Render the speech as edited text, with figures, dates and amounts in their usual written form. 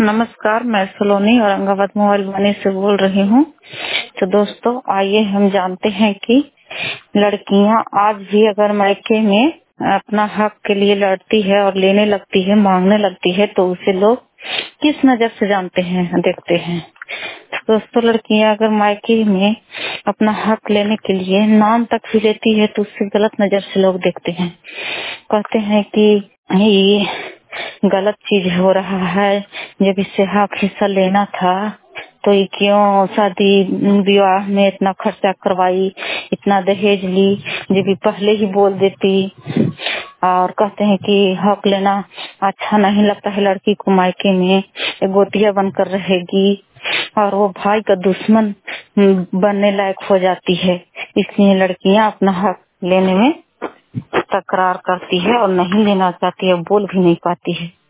नमस्कार, मैं सलोनी औरंगाबाद मोबाइल वानी से बोल रही हूँ। तो दोस्तों, आइए हम जानते हैं कि लड़कियां आज भी अगर मायके में अपना हक के लिए लड़ती है और लेने लगती है, मांगने लगती है, तो उसे लोग किस नजर से जानते हैं, देखते हैं। तो दोस्तों, लड़कियां अगर मायके में अपना हक लेने के लिए नाम तक भी लेती है तो उससे गलत नजर से लोग देखते हैं। कहते हैं कि ये गलत चीज हो रहा है, जब इससे हक हिस्सा लेना था तो ये क्यों शादी विवाह में इतना खर्चा करवाई, इतना दहेज ली, जब ये पहले ही बोल देती। और कहते हैं कि हक लेना अच्छा नहीं लगता है लड़की को, मायके में गोतिया बनकर रहेगी और वो भाई का दुश्मन बनने लायक हो जाती है। इसलिए लड़कियां अपना हक लेने में तकरार करती है और नहीं लेना चाहती है, बोल भी नहीं पाती है।